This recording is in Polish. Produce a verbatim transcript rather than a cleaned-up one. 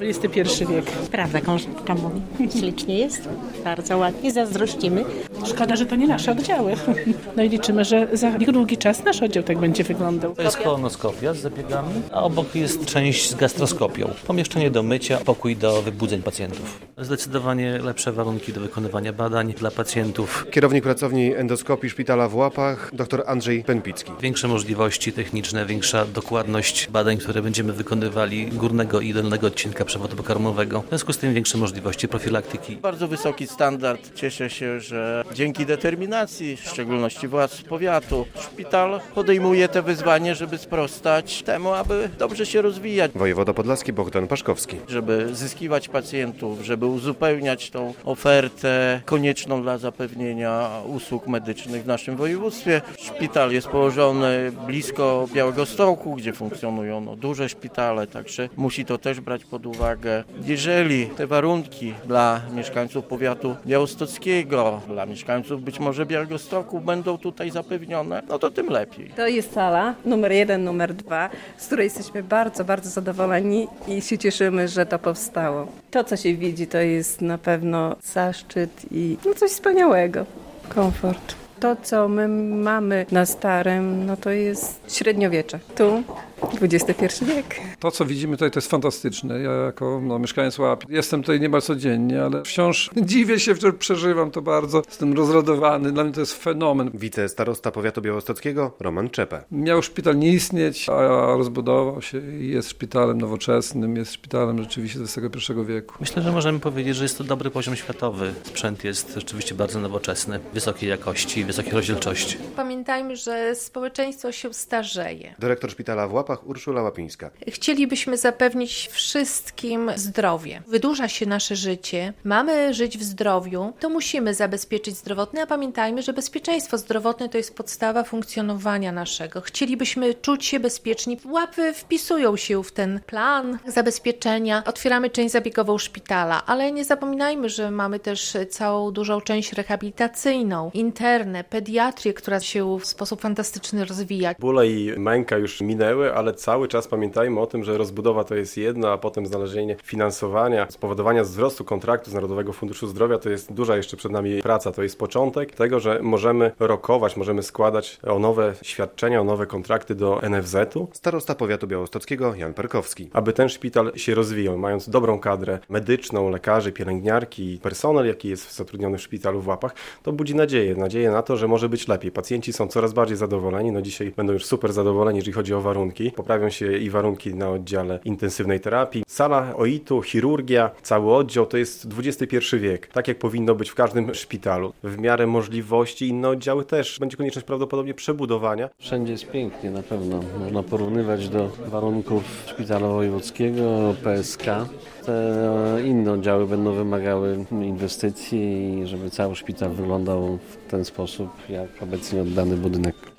dwudziesty pierwszy wiek. Prawda, książka mówi. Ślicznie jest. Bardzo ładnie, zazdrościmy. Szkoda, że to nie nasze oddziały. No i liczymy, że za niedługi czas nasz oddział tak będzie wyglądał. To jest kolonoskopia z zabiegami, a obok jest część z gastroskopią. Pomieszczenie do mycia, pokój do wybudzeń pacjentów. Zdecydowanie lepsze warunki do wykonywania badań dla pacjentów. Kierownik pracowni endoskopii szpitala w Łapach, dr Andrzej Pępicki. Większe możliwości techniczne, większa dokładność badań, które będziemy wykonywali górnego i dolnego odcinka przewodu pokarmowego. W związku z tym większe możliwości profilaktyki. Bardzo wysoki standard. Cieszę się, że dzięki determinacji, w szczególności władz powiatu, szpital podejmuje te wyzwanie, żeby sprostać temu, aby dobrze się rozwijać. Wojewoda podlaski Bogdan Paszkowski. Żeby zyskiwać pacjentów, żeby uzupełniać tą ofertę konieczną dla zapewnienia usług medycznych w naszym województwie. Szpital jest położony blisko Białegostoku, gdzie funkcjonują no, duże szpitale, także musi to też brać pod uwagę. Jeżeli te warunki dla mieszkańców powiatu białostockiego, dla mieszkańców być może Białegostoku będą tutaj zapewnione, no to tym lepiej. To jest sala numer jeden, numer dwa, z której jesteśmy bardzo, bardzo zadowoleni i się cieszymy, że to powstało. To, co się widzi, to jest na pewno zaszczyt i no, coś wspaniałego. Komfort. To, co my mamy na starym, no to jest średniowiecze. Tu dwudziesty pierwszy wiek. To, co widzimy tutaj, to jest fantastyczne. Ja jako no, mieszkaniec Łap jestem tutaj niemal codziennie, ale wciąż dziwię się, że przeżywam to bardzo. Jestem rozradowany. Dla mnie to jest fenomen. Wicestarosta powiatu białostockiego Roman Czepę. Miał szpital nie istnieć, a rozbudował się i jest szpitalem nowoczesnym, jest szpitalem rzeczywiście dwudziestego pierwszego wieku. Myślę, że możemy powiedzieć, że jest to dobry poziom światowy. Sprzęt jest rzeczywiście bardzo nowoczesny, wysokiej jakości, wysokiej rozdzielczości. Pamiętajmy, że społeczeństwo się starzeje. Dyrektor szpitala w Łapach Urszula Łapińska. Chcielibyśmy zapewnić wszystkim zdrowie. Wydłuża się nasze życie, mamy żyć w zdrowiu, to musimy zabezpieczyć zdrowotne, a pamiętajmy, że bezpieczeństwo zdrowotne to jest podstawa funkcjonowania naszego. Chcielibyśmy czuć się bezpieczni. Łapy wpisują się w ten plan zabezpieczenia. Otwieramy część zabiegową szpitala, ale nie zapominajmy, że mamy też całą dużą część rehabilitacyjną, internę, pediatrię, która się w sposób fantastyczny rozwija. Bóle i męka już minęły, ale cały czas pamiętajmy o tym, że rozbudowa to jest jedno, a potem znalezienie finansowania, spowodowania wzrostu kontraktu z Narodowego Funduszu Zdrowia to jest duża jeszcze przed nami praca. To jest początek tego, że możemy rokować, możemy składać o nowe świadczenia, o nowe kontrakty do en ef zetu. Starosta powiatu białostockiego Jan Perkowski. Aby ten szpital się rozwijał, mając dobrą kadrę medyczną, lekarzy, pielęgniarki, personel, jaki jest zatrudniony w szpitalu w Łapach, to budzi nadzieję. Nadzieję na to, że może być lepiej. Pacjenci są coraz bardziej zadowoleni. No dzisiaj będą już super zadowoleni, jeżeli chodzi o warunki. Poprawią się i warunki na oddziale intensywnej terapii. Sala O I T-u, chirurgia, cały oddział to jest dwudziesty pierwszy wiek. Tak jak powinno być w każdym szpitalu. W miarę możliwości inne oddziały też. Będzie konieczność prawdopodobnie przebudowania. Wszędzie jest pięknie na pewno. Można porównywać do warunków szpitala wojewódzkiego, P S K. Te inne oddziały będą wymagały inwestycji i żeby cały szpital wyglądał w ten sposób, jak obecnie oddany budynek.